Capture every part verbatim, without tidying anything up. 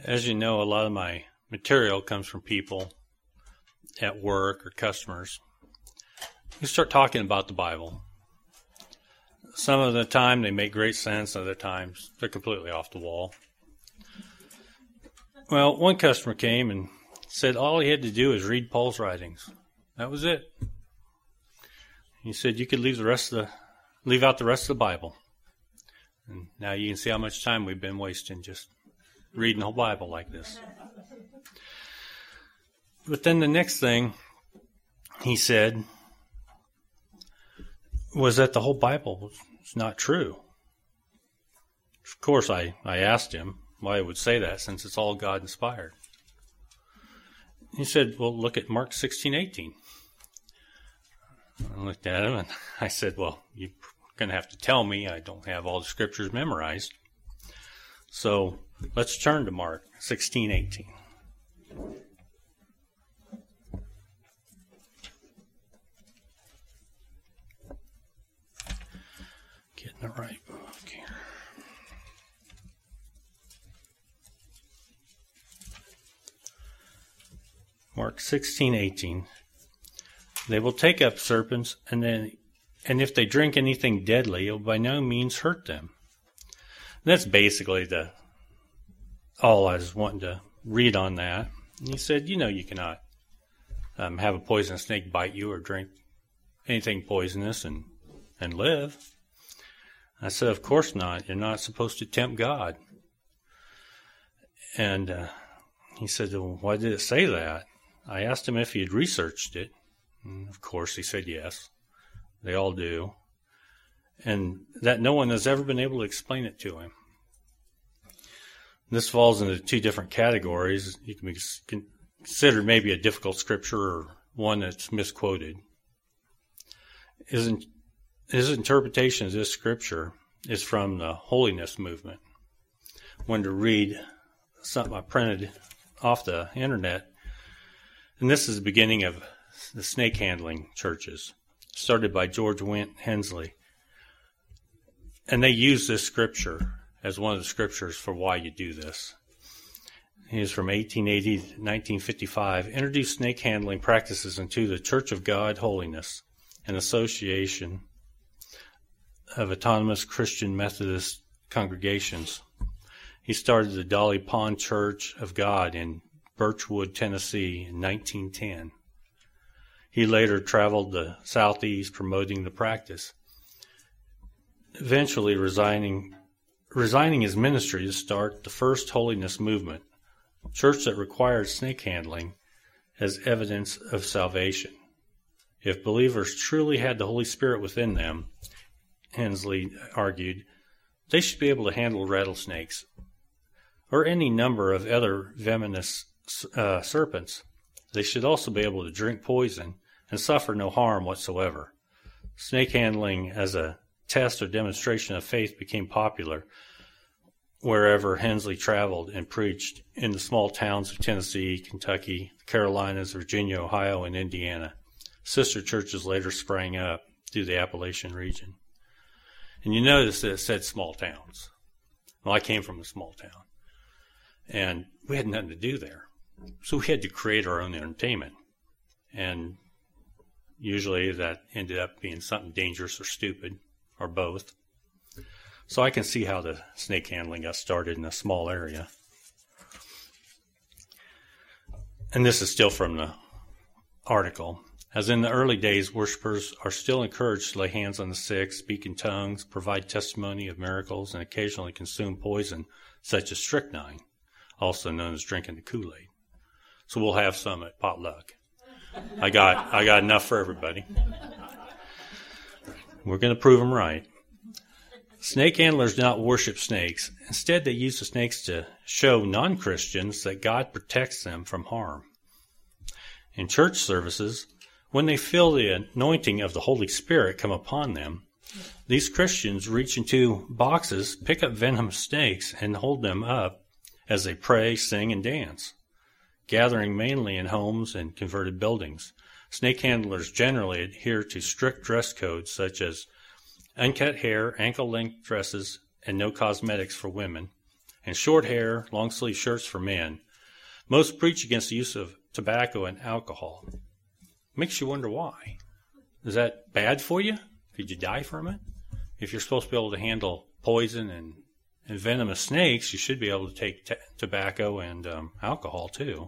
As you know, a lot of my material comes from people at work or customers. You start talking about the Bible. Some of the time they make great sense, other times they're completely off the wall. Well, one customer came and said all he had to do is read Paul's writings. That was it. He said you could leave the rest of the leave out the rest of the Bible. And now you can see how much time we've been wasting just reading the whole Bible like this. But then the next thing he said was that the whole Bible was not true. Of course, I, I asked him why he would say that, since it's all God-inspired. He said, well, look at Mark sixteen eighteen. I looked at him and I said, well, you're going to have to tell me. I don't have all the scriptures memorized. So let's turn to Mark sixteen eighteen. Getting the right book here. Mark sixteen eighteen. They will take up serpents, and then, and if they drink anything deadly, it will by no means hurt them. And that's basically the all I was wanting to read on that. And he said, you know, you cannot um, have a poisonous snake bite you or drink anything poisonous and, and live. I said, of course not. You're not supposed to tempt God. And uh, he said, well, why did it say that? I asked him if he had researched it. And of course, he said yes. They all do. And that no one has ever been able to explain it to him. This falls into two different categories. You can be considered maybe a difficult scripture or one that's misquoted. His, his interpretation of this scripture is from the holiness movement. I wanted to read something I printed off the internet. And this is the beginning of the snake handling churches, started by George Wint Hensley. And they use this scripture as one of the scriptures for why you do this. He is from eighteen eighty to nineteen fifty-five, introduced snake handling practices into the Church of God Holiness, an association of autonomous Christian Methodist congregations. He started the Dolly Pond Church of God in Birchwood, Tennessee in nineteen ten. He later traveled the Southeast promoting the practice, eventually resigning resigning his ministry to start the first holiness movement, a church that required snake handling as evidence of salvation. If believers truly had the Holy Spirit within them, Hensley argued, they should be able to handle rattlesnakes or any number of other venomous uh, serpents. They should also be able to drink poison and suffer no harm whatsoever. Snake handling as a test or demonstration of faith became popular wherever Hensley traveled and preached in the small towns of Tennessee, Kentucky, the Carolinas, Virginia, Ohio, and Indiana. Sister churches later sprang up through the Appalachian region. And you notice that it said small towns. Well, I came from a small town, and we had nothing to do there. So we had to create our own entertainment. And usually that ended up being something dangerous or stupid, or both. So I can see how the snake handling got started in a small area. And this is still from the article. As in the early days, worshipers are still encouraged to lay hands on the sick, speak in tongues, provide testimony of miracles, and occasionally consume poison, such as strychnine, also known as drinking the Kool-Aid. So we'll have some at potluck. I got I got enough for everybody. We're going to prove them right. Snake handlers do not worship snakes. Instead, they use the snakes to show non-Christians that God protects them from harm. In church services, when they feel the anointing of the Holy Spirit come upon them, these Christians reach into boxes, pick up venomous snakes, and hold them up as they pray, sing, and dance. Gathering mainly in homes and converted buildings, snake handlers generally adhere to strict dress codes such as uncut hair, ankle-length dresses, and no cosmetics for women, and short hair, long-sleeve shirts for men. Most preach against the use of tobacco and alcohol. Makes you wonder why. Is that bad for you? Could you die from it? If you're supposed to be able to handle poison and, and venomous snakes, you should be able to take t- tobacco and um, alcohol too.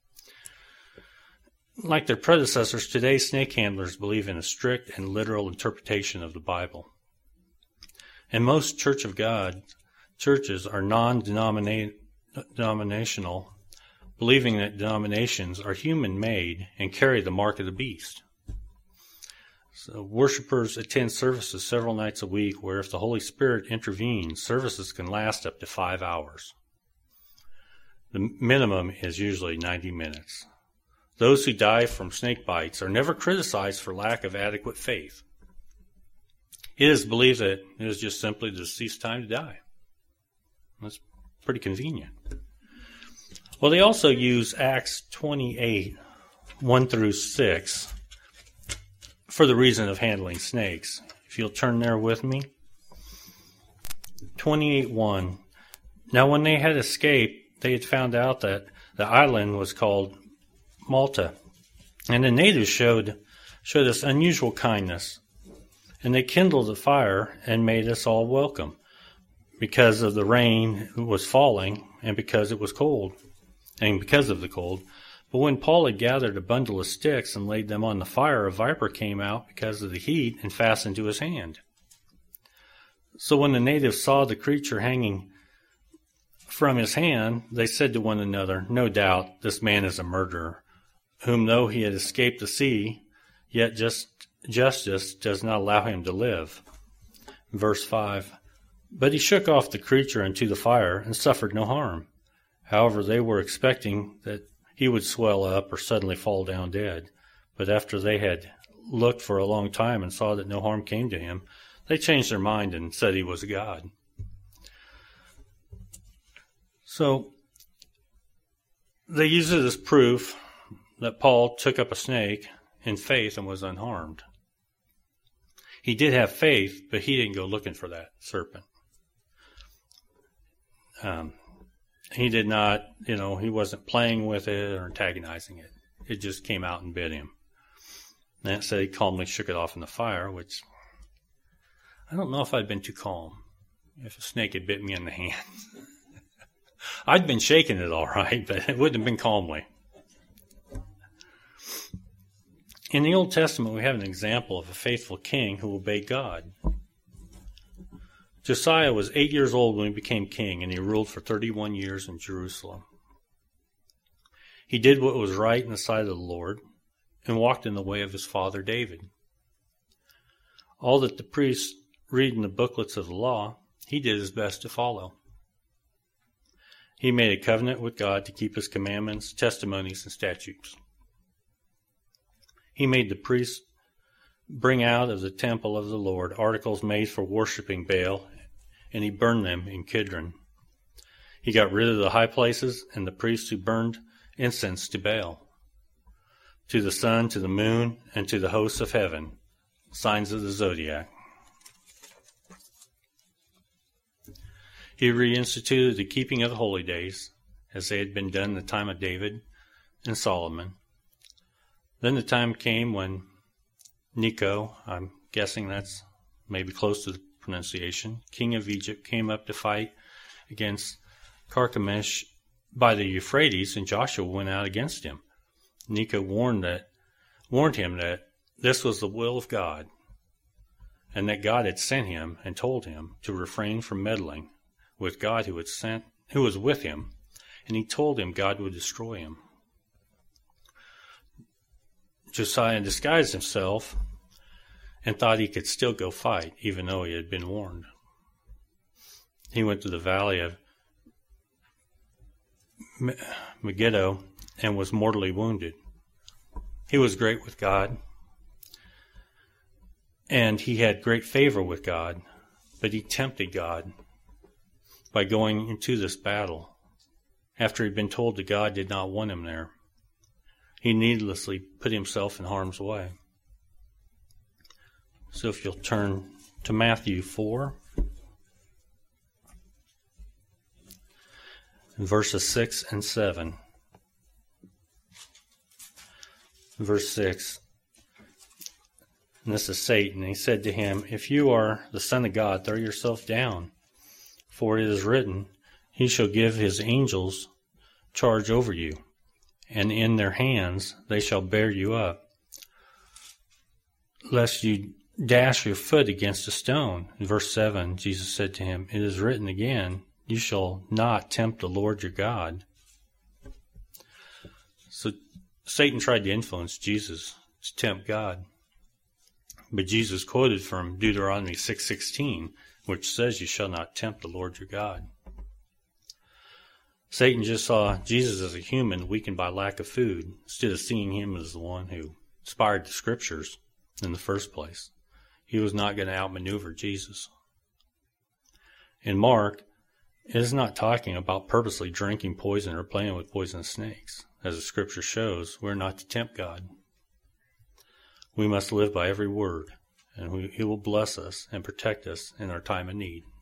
Like their predecessors, today's snake handlers believe in a strict and literal interpretation of the Bible. And most Church of God churches are non-denominational, believing that denominations are human-made and carry the mark of the beast. So worshipers attend services several nights a week where if the Holy Spirit intervenes, services can last up to five hours. The minimum is usually ninety minutes. Those who die from snake bites are never criticized for lack of adequate faith. It is believed that it is just simply the deceased time to die. That's pretty convenient. Well, they also use Acts twenty-eight, one through six, for the reason of handling snakes. If you'll turn there with me. twenty-eight one. Now when they had escaped, they had found out that the island was called Malta, and the natives showed showed us unusual kindness, and they kindled a fire and made us all welcome, because of the rain was falling and because it was cold, and because of the cold. But when Paul had gathered a bundle of sticks and laid them on the fire, a viper came out because of the heat and fastened to his hand. So when the natives saw the creature hanging from his hand, they said to one another, "No doubt this man is a murderer, whom though he had escaped the sea, yet just justice does not allow him to live." Verse five. But he shook off the creature into the fire and suffered no harm. However, they were expecting that he would swell up or suddenly fall down dead. But after they had looked for a long time and saw that no harm came to him, they changed their mind and said he was a god. So they use it as proof that Paul took up a snake in faith and was unharmed. He did have faith, but he didn't go looking for that serpent. Um, he did not, you know, he wasn't playing with it or antagonizing it. It just came out and bit him. And it said he calmly shook it off in the fire, which I don't know if I'd been too calm if a snake had bit me in the hand. I'd been shaking it all right, but it wouldn't have been calmly. In the Old Testament, we have an example of a faithful king who obeyed God. Josiah was eight years old when he became king, and he ruled for thirty-one years in Jerusalem. He did what was right in the sight of the Lord and walked in the way of his father David. All that the priests read in the booklets of the law, he did his best to follow. He made a covenant with God to keep his commandments, testimonies, and statutes. He made the priests bring out of the temple of the Lord articles made for worshiping Baal, and he burned them in Kidron. He got rid of the high places and the priests who burned incense to Baal, to the sun, to the moon, and to the hosts of heaven, signs of the zodiac. He reinstituted the keeping of the holy days, as they had been done in the time of David and Solomon. Then the time came when Necho, I'm guessing that's maybe close to the pronunciation, king of Egypt, came up to fight against Carchemish by the Euphrates, and Joshua went out against him. Necho warned that warned him that this was the will of God, and that God had sent him and told him to refrain from meddling with God who had sent who was with him, and he told him God would destroy him. Josiah disguised himself and thought he could still go fight, even though he had been warned. He went to the valley of Megiddo and was mortally wounded. He was great with God, and he had great favor with God, but he tempted God by going into this battle after he'd been told that God did not want him there. He needlessly put himself in harm's way. So if you'll turn to Matthew four. in verses six and seven. Verse six, and this is Satan. He said to him, "If you are the Son of God, throw yourself down, for it is written, He shall give His angels charge over you, and in their hands they shall bear you up, lest you dash your foot against a stone." In verse seven, Jesus said to him, "It is written again, you shall not tempt the Lord your God." So Satan tried to influence Jesus to tempt God. But Jesus quoted from Deuteronomy six sixteen, which says, "You shall not tempt the Lord your God." Satan just saw Jesus as a human weakened by lack of food, instead of seeing him as the one who inspired the scriptures in the first place. He was not going to outmaneuver Jesus. In Mark, it is not talking about purposely drinking poison or playing with poisonous snakes. As the scripture shows, we're not to tempt God. We must live by every word, and we, He will bless us and protect us in our time of need.